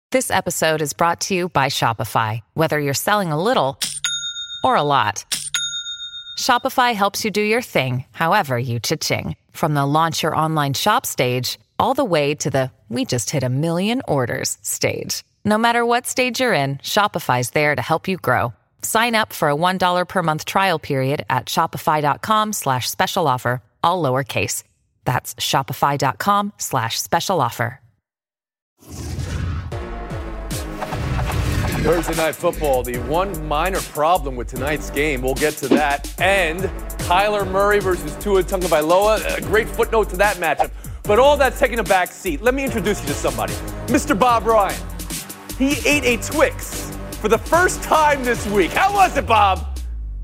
This episode is brought to you by Shopify. Whether you're selling a little or a lot, Shopify helps you do your thing, however you cha-ching. From the launch your online shop stage, all the way to the we just hit 1 million orders stage. No matter what stage you're in, Shopify's there to help you grow. Sign up for a $1 per month trial period at shopify.com/special offer, all lowercase. That's shopify.com/special offer. Thursday Night Football, the one minor problem with tonight's game, we'll get to that, and Kyler Murray versus Tua Tagovailoa, a great footnote to that matchup. But all that's taking a back seat. Let me introduce you to somebody. Mr. Bob Ryan. He ate a Twix for the first time this week. How was it, Bob?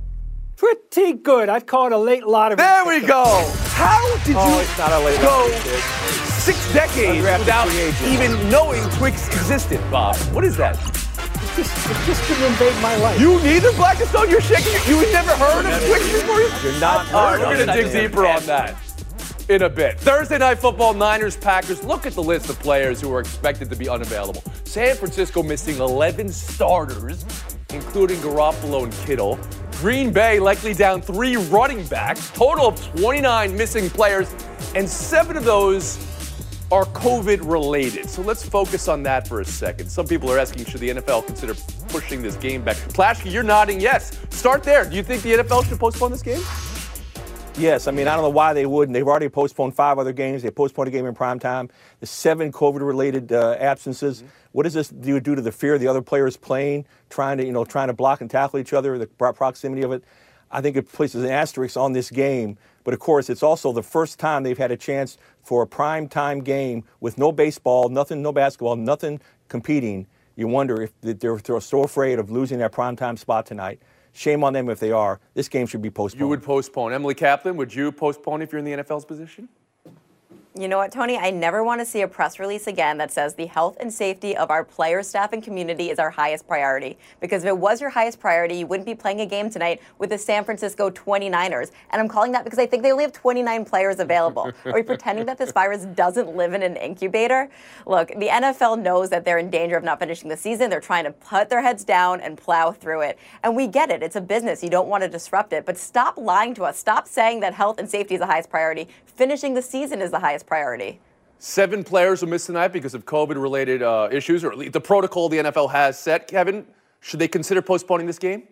Pretty good. I'd call it a late lottery. There we go. How did you it's not a late go lottery, 6 decades without even knowing Twix existed, Bob? What is that? It just didn't invade my life. You neither, Black and Stone? You're shaking. You had never heard of Twix before? You're not. All right, we're going to dig deeper on that in a bit. Thursday Night Football, Niners, Packers. Look at the list of players who are expected to be unavailable. San Francisco missing 11 starters, including Garoppolo and Kittle. Green Bay likely down 3 running backs. Total of 29 missing players, and 7 of those are COVID-related. So let's focus on that for a second. Some people are asking, should the NFL consider pushing this game back? Plaschke, you're nodding yes. Start there. Do you think the NFL should postpone this game? Yes. I mean, I don't know why they wouldn't. They've already postponed 5 other games. They postponed a game in prime time. The 7 COVID-related absences. Mm-hmm. What does this do to the fear of the other players playing, trying to block and tackle each other, the proximity of it? I think it places an asterisk on this game. But, of course, it's also the first time they've had a chance for a prime time game with no baseball, nothing, no basketball, nothing competing. You wonder if they're so afraid of losing their prime time spot tonight. Shame on them if they are. This game should be postponed. You would postpone. Emily Kaplan, would you postpone if you're in the NFL's position? You know what, Tony? I never want to see a press release again that says the health and safety of our players, staff, and community is our highest priority. Because if it was your highest priority, you wouldn't be playing a game tonight with the San Francisco 29ers. And I'm calling that because I think they only have 29 players available. Are we pretending that this virus doesn't live in an incubator? Look, the NFL knows that they're in danger of not finishing the season. They're trying to put their heads down and plow through it. And we get it. It's a business. You don't want to disrupt it. But stop lying to us. Stop saying that health and safety is the highest priority. Finishing the season is the highest priority. 7 players will miss tonight because of COVID-related issues, or at least the protocol the NFL has set. Kevin, should they consider postponing this game?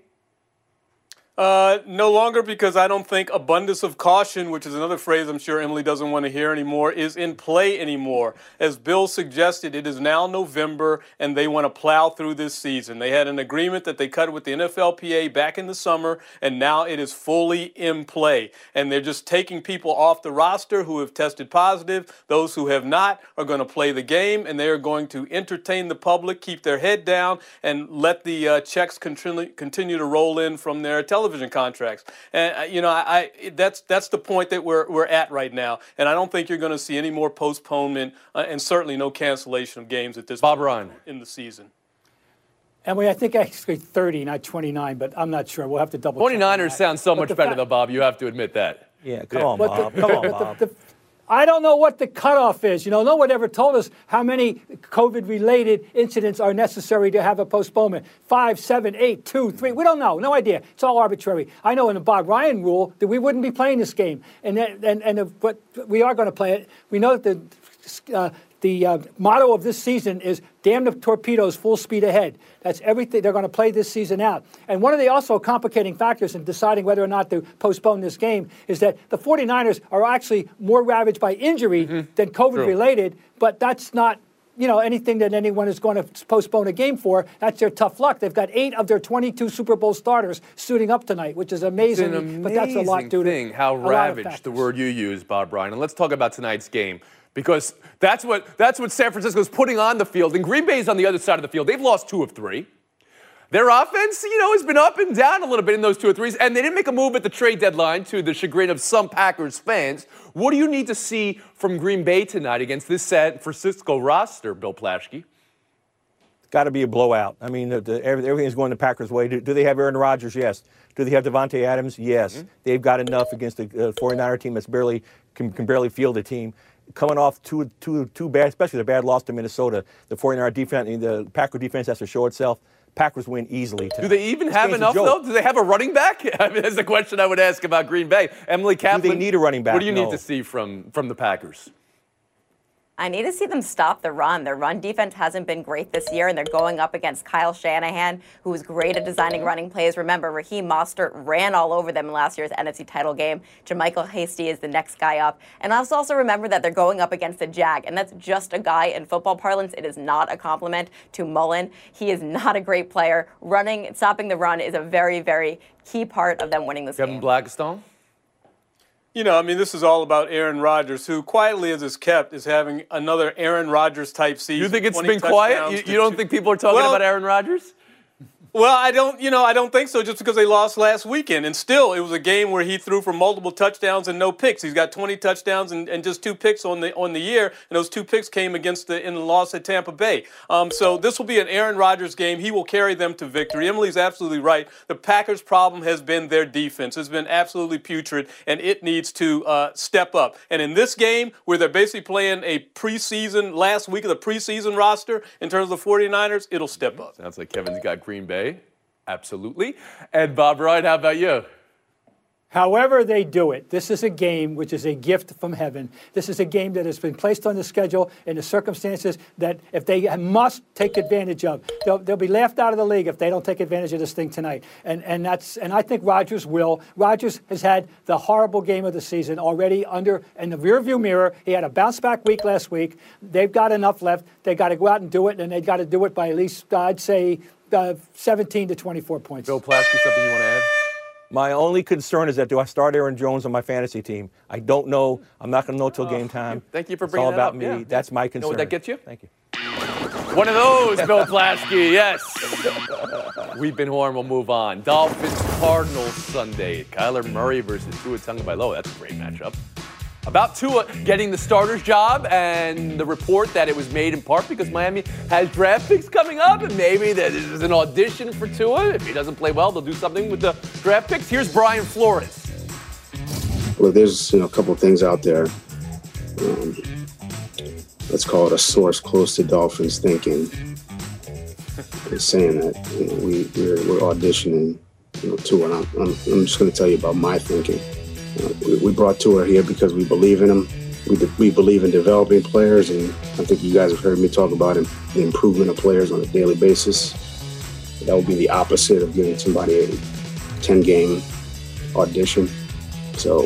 No longer, because I don't think abundance of caution, which is another phrase I'm sure Emily doesn't want to hear anymore, is in play anymore. As Bill suggested, it is now November, and they want to plow through this season. They had an agreement that they cut with the NFLPA back in the summer, and now it is fully in play. And they're just taking people off the roster who have tested positive. Those who have not are going to play the game, and they are going to entertain the public, keep their head down, and let the checks continue to roll in from their television contracts. And that's the point that we're at right now. And I don't think you're going to see any more postponement and certainly no cancellation of games at this Bob point Ryan in the season. Emily, I think actually 30, not 29, but I'm not sure. We'll have to double check. 29ers sound so much better than Bob. You have to admit that. Yeah, come on, Bob. I don't know what the cutoff is. No one ever told us how many COVID-related incidents are necessary to have a postponement. 5, 7, 8, 2, 3. We don't know. No idea. It's all arbitrary. I know in the Bob Ryan rule that we wouldn't be playing this game, but we are going to play it. We know that the motto of this season is "Damn the torpedoes, full speed ahead." That's everything. They're going to play this season out. And one of the also complicating factors in deciding whether or not to postpone this game is that the 49ers are actually more ravaged by injury than COVID-related, but that's not anything that anyone is going to postpone a game for. That's their tough luck. They've got 8 of their 22 Super Bowl starters suiting up tonight, which is amazing. It's an amazing but that's a lot due to how ravaged, the word you use, Bob Ryan. And let's talk about tonight's game, because that's what San Francisco is putting on the field. And Green Bay's on the other side of the field. They've lost 2 of 3. Their offense, has been up and down a little bit in those 2 or 3s, and they didn't make a move at the trade deadline, to the chagrin of some Packers fans. What do you need to see from Green Bay tonight against this San Francisco roster, Bill Plaschke? It's got to be a blowout. I mean, everything is going the Packers' way. Do they have Aaron Rodgers? Yes. Do they have Devontae Adams? Yes. They've got enough against the 49er team that's can barely field a team. coming off two bad, especially the bad loss to Minnesota. The 49er defense, the Packer defense has to show itself. Packers win easily tonight. Do they even have enough, though? Do they have a running back? I mean, that's the question I would ask about Green Bay. Emily Kaplan. Do they need a running back? What do you need to see from the Packers? I need to see them stop the run. Their run defense hasn't been great this year, and they're going up against Kyle Shanahan, who was great at designing running plays. Remember, Raheem Mostert ran all over them in last year's NFC title game. JaMychal Hasty is the next guy up. And let's also remember that they're going up against a Jag, and that's just a guy in football parlance. It is not a compliment to Mullen. He is not a great player. Stopping the run is a very, very key part of them winning this game. Kevin Blackstone? You know, I mean, this is all about Aaron Rodgers, who quietly as is kept is having another Aaron Rodgers type season. You think it's been quiet? You don't think people are talking about Aaron Rodgers? Well, I don't think so, just because they lost last weekend. And still, it was a game where he threw for multiple touchdowns and no picks. He's got 20 touchdowns and just 2 picks on the year, and those 2 picks came in the loss at Tampa Bay. So this will be an Aaron Rodgers game. He will carry them to victory. Emily's absolutely right. The Packers' problem has been their defense. It's been absolutely putrid, and it needs to step up. And in this game, where they're basically playing a last week of the preseason roster in terms of the 49ers, it'll step up. Sounds like Kevin's got Green Bay. Absolutely. And Bob Wright, how about you? However they do it, this is a game which is a gift from heaven. This is a game that has been placed on the schedule in the circumstances that if they must take advantage of. They'll be laughed out of the league if they don't take advantage of this thing tonight. And I think Rodgers will. Rodgers has had the horrible game of the season already in the rearview mirror. He had a bounce-back week last week. They've got enough left. They've got to go out and do it, and they've got to do it by at least, I'd say, 17 to 24 points. Bill Plaschke, something you want to add? My only concern is that do I start Aaron Jones on my fantasy team? I don't know. I'm not going to know till game time. Thank you for bringing that up. It's all about me. Yeah. That's my concern. You know what that gets you? Thank you. One of those, Bill Plaschke, yes. We've been Horn, we'll move on. Dolphins-Cardinals Sunday. Kyler Murray versus Tua Tagovailoa. That's a great matchup. About Tua getting the starter's job and the report that it was made in part because Miami has draft picks coming up and maybe this is an audition for Tua. If he doesn't play well, they'll do something with the draft picks. Here's Brian Flores. Well, there's a couple of things out there. Let's call it a source close to Dolphins thinking. It's saying that we're auditioning Tua. And I'm just going to tell you about my thinking. We brought Tua here because we believe in him. We believe in developing players, and I think you guys have heard me talk about the improvement of players on a daily basis. That would be the opposite of giving somebody a 10-game audition. So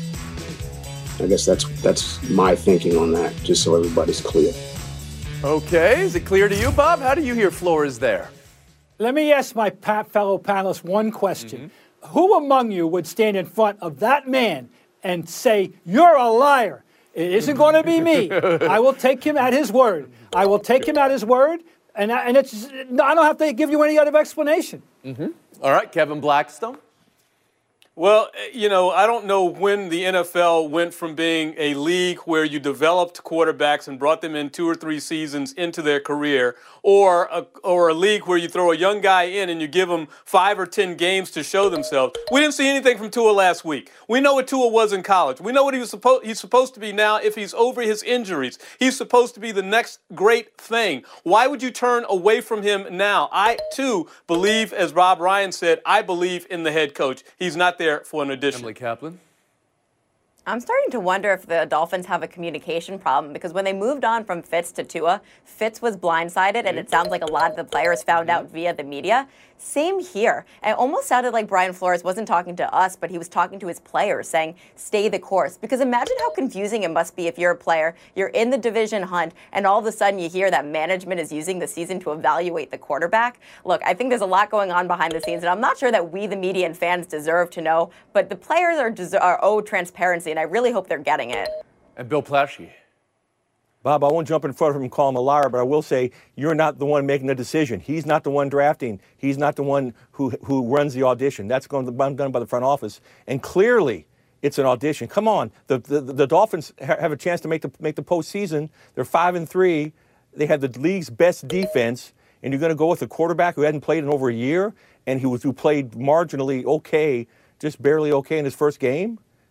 I guess that's my thinking on that, just so everybody's clear. Okay, is it clear to you, Bob? How do you hear Flores there? Let me ask my fellow panelists one question. Mm-hmm. Who among you would stand in front of that man and say, you're a liar? It isn't going to be me. I will take him at his word. I will take him at his word, and I don't have to give you any other explanation. Mm-hmm. All right, Kevin Blackstone. Well, I don't know when the NFL went from being a league where you developed quarterbacks and brought them in 2 or 3 seasons into their career, or a league where you throw a young guy in and you give them 5 or 10 games to show themselves. We didn't see anything from Tua last week. We know what Tua was in college. We know what he's supposed to be now if he's over his injuries. He's supposed to be the next great thing. Why would you turn away from him now? I, too, believe, as Rob Ryan said, I believe in the head coach. He's not there for an addition. Emily Kaplan. I'm starting to wonder if the Dolphins have a communication problem because when they moved on from Fitz to Tua, Fitz was blindsided, and it sounds like a lot of the players found out via the media. Same here. It almost sounded like Brian Flores wasn't talking to us, but he was talking to his players, saying, stay the course. Because imagine how confusing it must be if you're a player, you're in the division hunt, and all of a sudden you hear that management is using the season to evaluate the quarterback. Look, I think there's a lot going on behind the scenes, and I'm not sure that we, the media and fans, deserve to know, but the players are owed transparency, and I really hope they're getting it. And Bill Plaschke. Bob, I won't jump in front of him and call him a liar, but I will say you're not the one making the decision. He's not the one drafting. He's not the one who runs the audition. That's going to be done by the front office. And clearly, it's an audition. Come on, the Dolphins have a chance to make the postseason. They're 5-3. They have the league's best defense, and you're going to go with a quarterback who hadn't played in over a year and who played marginally okay, just barely okay in his first game.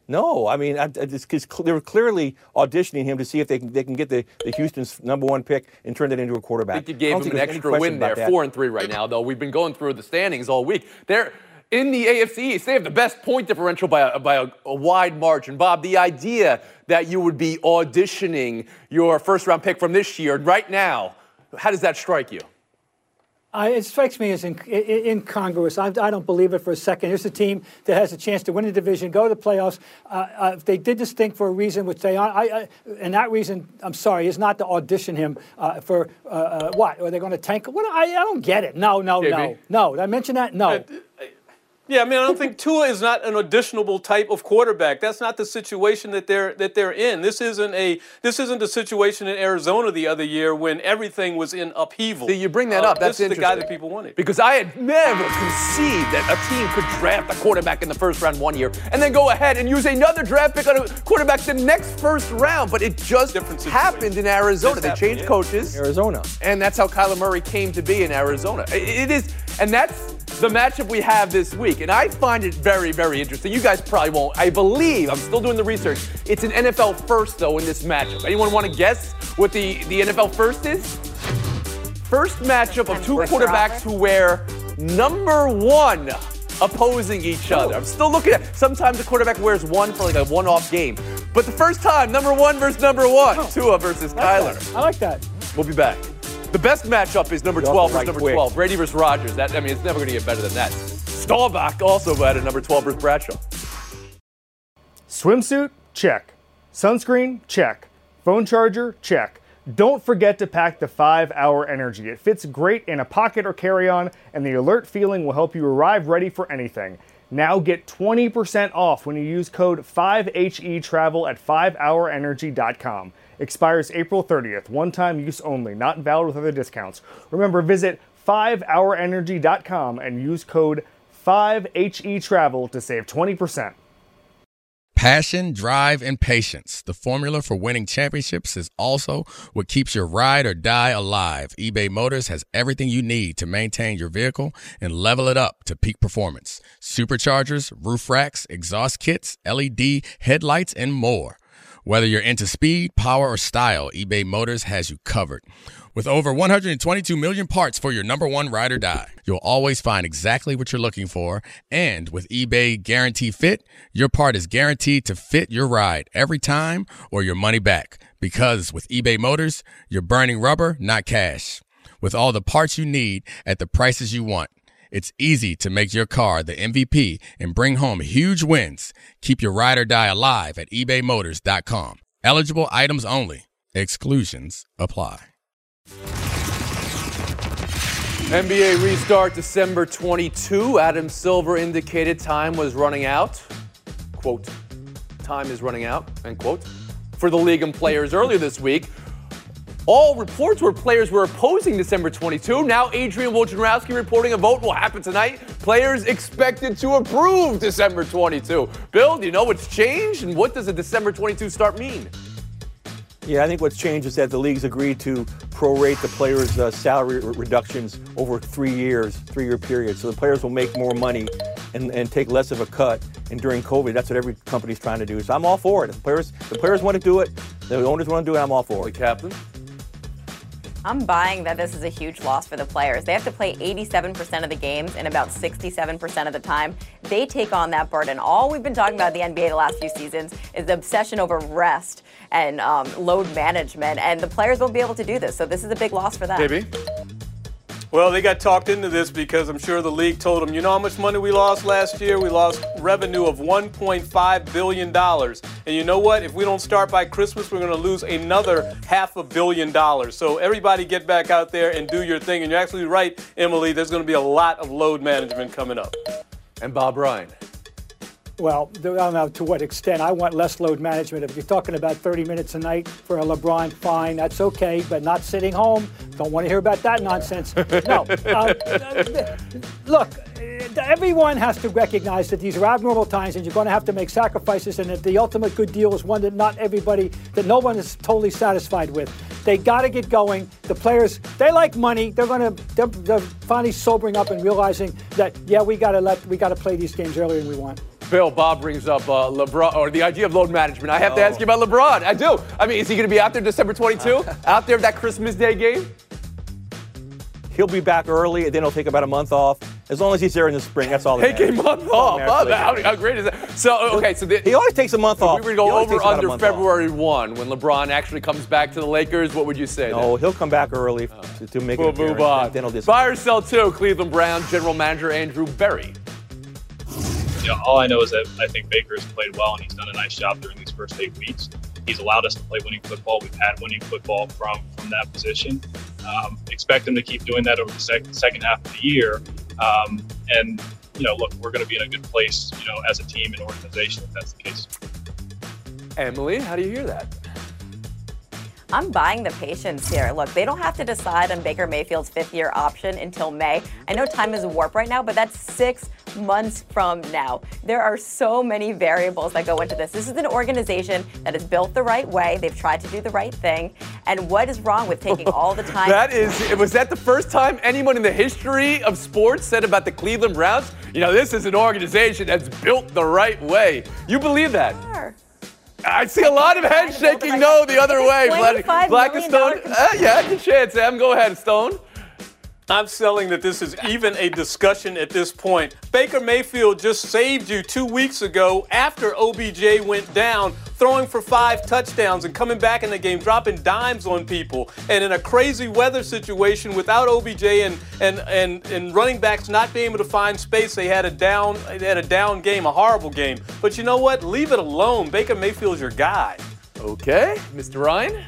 No, I mean, they're clearly auditioning him to see if they can get the Houston's #1 pick and turn it into a quarterback. I think you gave him an extra win there, 4-3 right now, though. We've been going through the standings all week. They're in the AFC East. They have the best point differential by a wide margin. Bob, the idea that you would be auditioning your first-round pick from this year right now, how does that strike you? It strikes me as incongruous. I don't believe it for a second. Here's a team that has a chance to win the division, go to the playoffs. They did this thing for a reason, which and that reason, I'm sorry, is not to audition him for what? Are they going to tank? What? I don't get it. No. Did I mention that? No. Yeah, I mean, I don't think Tua is not an auditionable type of quarterback. That's not the situation that they're in. This isn't the situation in Arizona the other year when everything was in upheaval. See, you bring that up. That's this is interesting. the guy that people wanted. Because I had never conceived that a team could draft a quarterback in the first round one year and then go ahead and use another draft pick on a quarterback the next first round. But it just happened in Arizona. They changed coaches. Arizona. And that's how Kyler Murray came to be in Arizona. It is, and that's the matchup we have this week. And I find it very, very interesting. You guys probably won't. I believe, I'm still doing the research, it's an NFL first, though, in this matchup. Anyone want to guess what the NFL first is? First matchup of two quarterbacks who wear #1 opposing each other. I'm still looking at, sometimes the quarterback wears one for like a one-off game. But the first time, #1 versus #1, Tua versus Kyler. I like that. We'll be back. The best matchup is #12 versus #12. Brady versus Rodgers. It's never going to get better than that. Staubach also had a #12 versus Bradshaw. Swimsuit? Check. Sunscreen? Check. Phone charger? Check. Don't forget to pack the 5-Hour Energy. It fits great in a pocket or carry-on, and the alert feeling will help you arrive ready for anything. Now get 20% off when you use code 5HETRAVEL at 5hourenergy.com. Expires April 30th. One-time use only. Not valid with other discounts. Remember, visit 5hourenergy.com and use code 5HETRAVEL to save 20%. Passion, drive, and patience. The formula for winning championships is also what keeps your ride or die alive. eBay Motors has everything you need to maintain your vehicle and level it up to peak performance. Superchargers, roof racks, exhaust kits, LED headlights, and more. Whether you're into speed, power, or style, eBay Motors has you covered. With over 122 million parts for your #1 ride or die, you'll always find exactly what you're looking for. And with eBay Guarantee Fit, your part is guaranteed to fit your ride every time or your money back. Because with eBay Motors, you're burning rubber, not cash. With all the parts you need at the prices you want, it's easy to make your car the MVP and bring home huge wins. Keep your ride or die alive at ebaymotors.com. Eligible items only. Exclusions apply. NBA restart December 22. Adam Silver indicated time was running out. Quote, time is running out, end quote, for the league and players earlier this week. All reports were players were opposing December 22. Now Adrian Wojnarowski reporting a vote will happen tonight. Players expected to approve December 22. Bill, do you know what's changed? And what does a December 22 start mean? Yeah, I think what's changed is that the league's agreed to prorate the players' salary reductions over 3 years, 3-year period. So the players will make more money and take less of a cut. And during COVID, that's what every company's trying to do. So I'm all for it. If the players want to do it, the owners want to do it, I'm all for it. The captain? I'm buying that this is a huge loss for the players. They have to play 87% of the games and about 67% of the time. They take on that burden. All we've been talking about in the NBA the last few seasons is the obsession over rest and load management, and the players won't be able to do this. So this is a big loss for them. JB? Well, they got talked into this because I'm sure the league told them, you know how much money we lost last year? We lost revenue of $1.5 billion. And you know what? If we don't start by Christmas, we're going to lose another $500 million. So everybody get back out there and do your thing. And you're actually right, Emily, there's going to be a lot of load management coming up. And Bob Ryan? Well, I don't know to what extent. I want less load management. If you're talking about 30 minutes a night for a LeBron, fine, that's okay, but not sitting home. Don't want to hear about that nonsense. No. Look, everyone has to recognize that these are abnormal times and you're going to have to make sacrifices, and that the ultimate good deal is one that no one is totally satisfied with. They got to get going. The players, they like money. They're finally sobering up and realizing that, yeah, we got to play these games earlier than we want. Bill, Bob brings up LeBron, or the idea of load management. I have to ask you about LeBron. I do. I mean, is he going to be out there December 22? Out there that Christmas Day game? He'll be back early, and then he'll take about a month off. As long as he's there in the spring, that's all. Take a month off. How great is that? So, okay, so he always takes a month off. If we were to go over under February 1, when LeBron actually comes back to the Lakers, what would you say? No, he'll come back early to make it. Move on. Then he'll buy or sell too. Cleveland Browns general manager Andrew Berry. All I know is that I think Baker's played well, and he's done a nice job during these first 8 weeks. He's allowed us to play winning football. We've had winning football from that position. Expect him to keep doing that over the second half of the year. And look, we're going to be in a good place, as a team and organization if that's the case. Emily, how do you hear that? I'm buying the patience here. Look, they don't have to decide on Baker Mayfield's 5th-year option until May. I know time is a warp right now, but that's 6 months from now. There are so many variables that go into this. This is an organization that is built the right way. They've tried to do the right thing. And what is wrong with taking all the time? Was that the first time anyone in the history of sports said about the Cleveland Browns, this is an organization that's built the right way? You believe that? Sure. I see a lot of head shaking no the other way. Black and Stone. Yeah, good chance, Sam. Go ahead, Stone. I'm selling that this is even a discussion at this point. Baker Mayfield just saved you 2 weeks ago after OBJ went down, throwing for 5 touchdowns and coming back in the game, dropping dimes on people. And in a crazy weather situation without OBJ and running backs not being able to find space, they had a down game, a horrible game. But you know what? Leave it alone. Baker Mayfield's your guy. Okay, Mr. Ryan?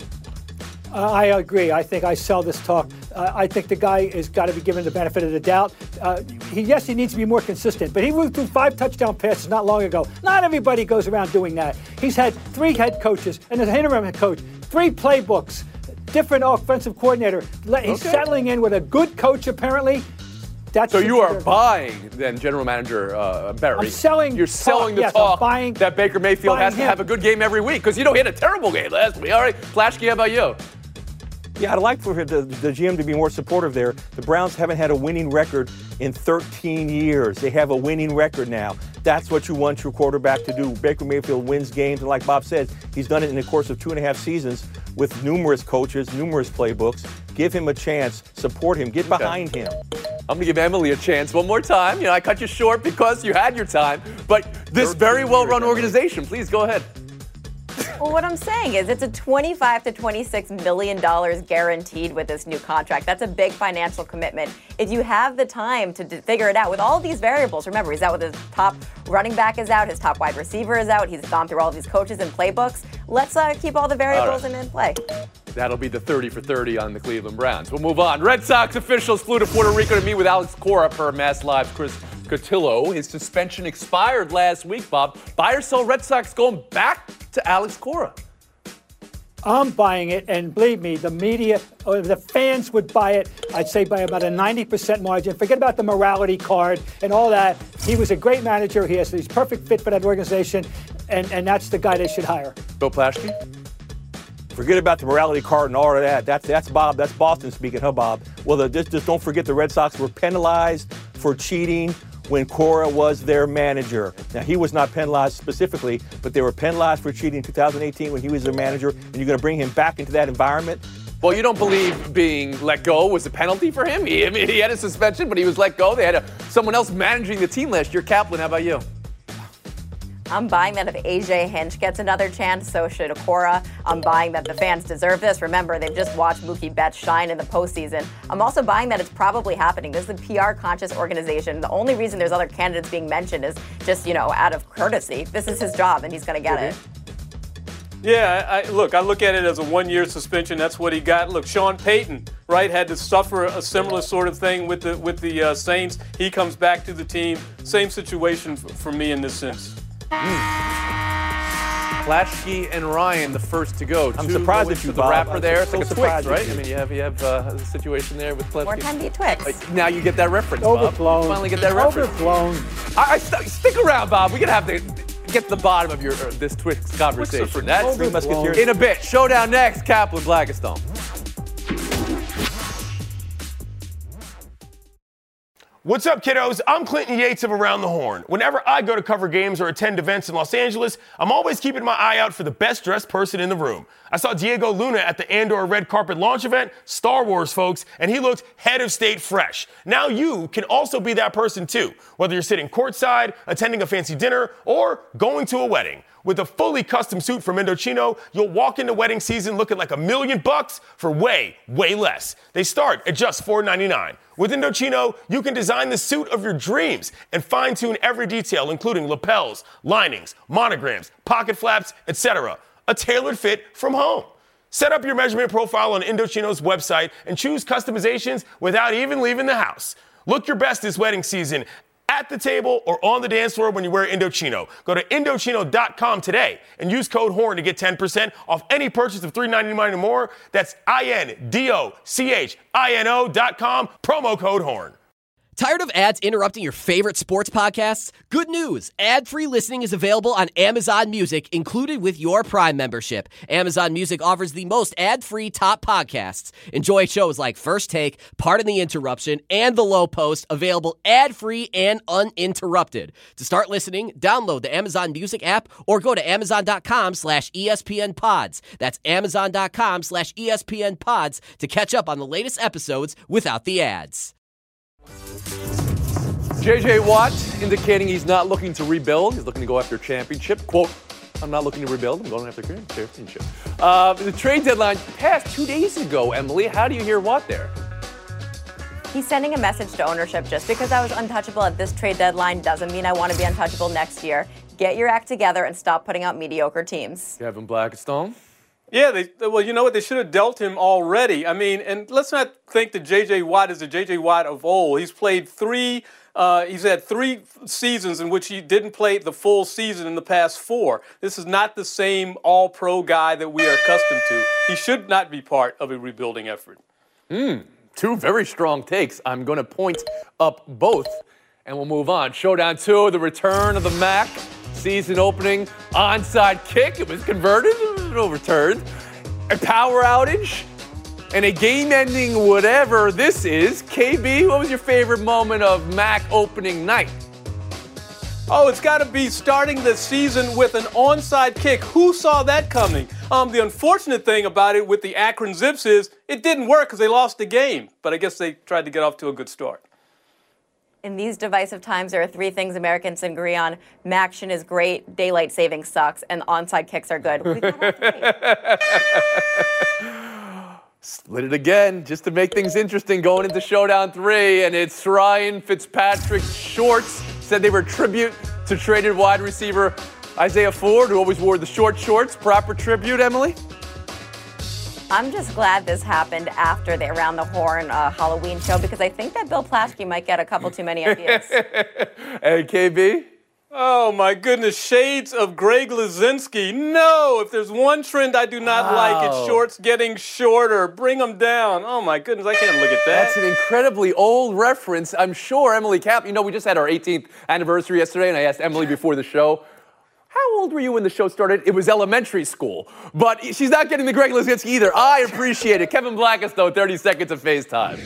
I agree. I think I sell this talk. I think the guy has got to be given the benefit of the doubt. He needs to be more consistent, but he moved through 5 touchdown passes not long ago. Not everybody goes around doing that. He's had 3 head coaches and an interim head coach, 3 playbooks, different offensive coordinator. He's settling in with a good coach, apparently. So you are buying, then, General Manager Berry. I'm selling. You're selling the talk that Baker Mayfield has to have a good game every week, because he had a terrible game last week. All right, Flashkey, how about you? Yeah, I'd like for the GM to be more supportive there. The Browns haven't had a winning record in 13 years. They have a winning record now. That's what you want your quarterback to do. Baker Mayfield wins games, and like Bob said, he's done it in the course of 2.5 seasons with numerous coaches, numerous playbooks. Give him a chance. Support him. Get behind him. I'm going to give Emily a chance one more time. I cut you short because you had your time. But this very well-run organization, please go ahead. Well, what I'm saying is it's a $25 to $26 million guaranteed with this new contract. That's a big financial commitment. If you have the time to figure it out with all these variables, remember, he's out with his top running back is out, his top wide receiver is out, he's gone through all these coaches and playbooks. Let's keep all the variables in play. That'll be the 30 for 30 on the Cleveland Browns. We'll move on. Red Sox officials flew to Puerto Rico to meet with Alex Cora per Mass Live's Chris Cotillo. His suspension expired last week, Bob. Buy or sell Red Sox going back to Alex Cora? I'm buying it, and believe me, the media or the fans would buy it, I'd say by about a 90% margin. Forget about the morality card and all that. He was a great manager. He's perfect fit for that organization, and that's the guy they should hire. Bill Plaschke? Forget about the morality card and all of that. That's Bob. That's Boston speaking, huh, Bob? Well, just don't forget the Red Sox were penalized for cheating when Cora was their manager. Now, he was not penalized specifically, but they were penalized for cheating in 2018 when he was their manager, and you're going to bring him back into that environment? Well, you don't believe being let go was a penalty for him? He had a suspension, but he was let go. They had someone else managing the team last year. Kaplan, how about you? I'm buying that if AJ Hinch gets another chance, so should Cora. I'm buying that the fans deserve this. Remember, they've just watched Mookie Betts shine in the postseason. I'm also buying that it's probably happening. This is a PR-conscious organization. The only reason there's other candidates being mentioned is just, out of courtesy. This is his job, and he's going to get it. Yeah, I look at it as a 1-year suspension. That's what he got. Look, Sean Payton, right, had to suffer a similar sort of thing with the Saints. He comes back to the team. Same situation for me in this sense. Plaschke and Ryan, the first to go. I'm surprised at you, the Bob. rapper there. It's so like a Twix, right? I mean, you have a situation there with Plaschke. More time to eat Twix. Now you get that reference, Overblown. Bob. Finally get that reference. Overblown. Stick around, Bob. We're going to have to get to the bottom of this Twix conversation. That's in a bit. Showdown next. Kaplan, Blackistone. What's up, kiddos? I'm Clinton Yates of Around the Horn. Whenever I go to cover games or attend events in Los Angeles, I'm always keeping my eye out for the best-dressed person in the room. I saw Diego Luna at the Andor Red Carpet launch event, Star Wars, folks, and he looked head of state fresh. Now you can also be that person, too, whether you're sitting courtside, attending a fancy dinner, or going to a wedding. With a fully custom suit from Indochino, you'll walk into wedding season looking like $1 million for way, way less. They start at just $4.99. With Indochino, you can design the suit of your dreams and fine-tune every detail, including lapels, linings, monograms, pocket flaps, etc. A tailored fit from home. Set up your measurement profile on Indochino's website and choose customizations without even leaving the house. Look your best this wedding season at the table or on the dance floor when you wear Indochino. Go to Indochino.com today and use code HORN to get 10% off any purchase of $3.99 or more. That's INDOCHINO.com, promo code HORN. Tired of ads interrupting your favorite sports podcasts? Good news! Ad-free listening is available on Amazon Music, included with your Prime membership. Amazon Music offers the most ad-free top podcasts. Enjoy shows like First Take, Pardon the Interruption, and The Low Post, available ad-free and uninterrupted. To start listening, download the Amazon Music app or go to Amazon.com/ESPN Pods. That's Amazon.com/ESPN Pods to catch up on the latest episodes without the ads. J.J. Watt indicating he's not looking to rebuild. He's looking to go after a championship. Quote, I'm not looking to rebuild. I'm going after a championship. The trade deadline passed 2 days ago, Emily. How do you hear Watt there? He's sending a message to ownership. Just because I was untouchable at this trade deadline doesn't mean I want to be untouchable next year. Get your act together and stop putting out mediocre teams. Kevin Blackstone? Yeah, well, you know what? They should have dealt him already. I mean, and let's not think that J.J. Watt is the J.J. Watt of old. He's played he's had 3 seasons in which he didn't play the full season in the past 4. This is not the same all-pro guy that we are accustomed to. He should not be part of a rebuilding effort. 2 very strong takes. I'm going to point up both, and we'll move on. Showdown 2, the return of the Mac. Season opening onside kick. It was converted. It was overturned. A power outage and a game-ending whatever this is. KB, what was your favorite moment of Mac opening night? Oh, it's got to be starting the season with an onside kick. Who saw that coming? The unfortunate thing about it with the Akron Zips is it didn't work because they lost the game. But I guess they tried to get off to a good start. In these divisive times, there are 3 things Americans agree on. Maction is great, daylight saving sucks, and onside kicks are good. Split it again, just to make things interesting going into Showdown 3, and it's Ryan Fitzpatrick's shorts. Said they were a tribute to traded wide receiver Isaiah Ford, who always wore the short shorts. Proper tribute, Emily? I'm just glad this happened after the Around the Horn Halloween show, because I think that Bill Plaschke might get a couple too many ideas. Hey, KB? Oh, my goodness. Shades of Greg Luzinski. No, if there's one trend I do not like, it's shorts getting shorter. Bring them down. Oh, my goodness. I can't look at that. That's an incredibly old reference. I'm sure Emily Cap, we just had our 18th anniversary yesterday, and I asked Emily before the show, how old were you when the show started? It was elementary school. But she's not getting the Greg Luzinski either. I appreciate it. Kevin Blackstone, 30 seconds of FaceTime.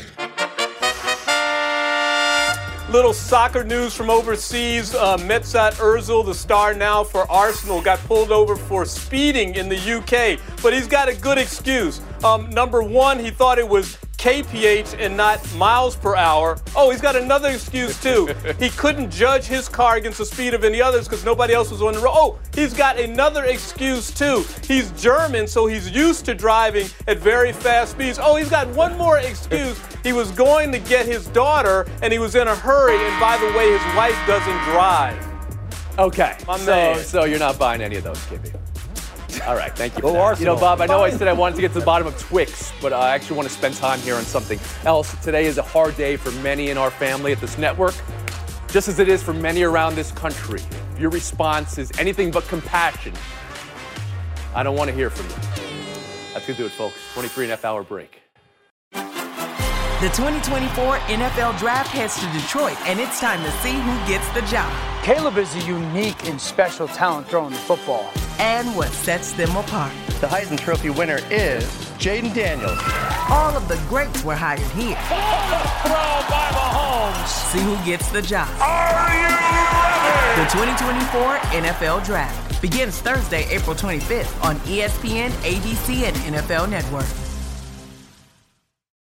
Little soccer news from overseas. Mesut Ozil, the star now for Arsenal, got pulled over for speeding in the UK. But he's got a good excuse. Number 1, he thought it was kph and not miles per hour. Oh, he's got another excuse, too. He couldn't judge his car against the speed of any others because nobody else was on the road. Oh, he's got another excuse, too. He's German, so he's used to driving at very fast speeds. Oh, he's got one more excuse. He was going to get his daughter, and he was in a hurry, and by the way, his wife doesn't drive. Okay, man. So you're not buying any of those, Kibby. All right, thank you. Go Arsenal. Bob, I know I said I wanted to get to the bottom of Twix, but I actually want to spend time here on something else. Today is a hard day for many in our family at this network, just as it is for many around this country. If your response is anything but compassion, I don't want to hear from you. That's going to do it, folks. 23.5 hour break. The 2024 NFL Draft heads to Detroit, and it's time to see who gets the job. Caleb is a unique and special talent throwing the football. And what sets them apart. The Heisman Trophy winner is Jaden Daniels. All of the greats were hired here. Throw by Mahomes. See who gets the job. Are you ready? The 2024 NFL Draft begins Thursday, April 25th on ESPN, ABC, and NFL Network.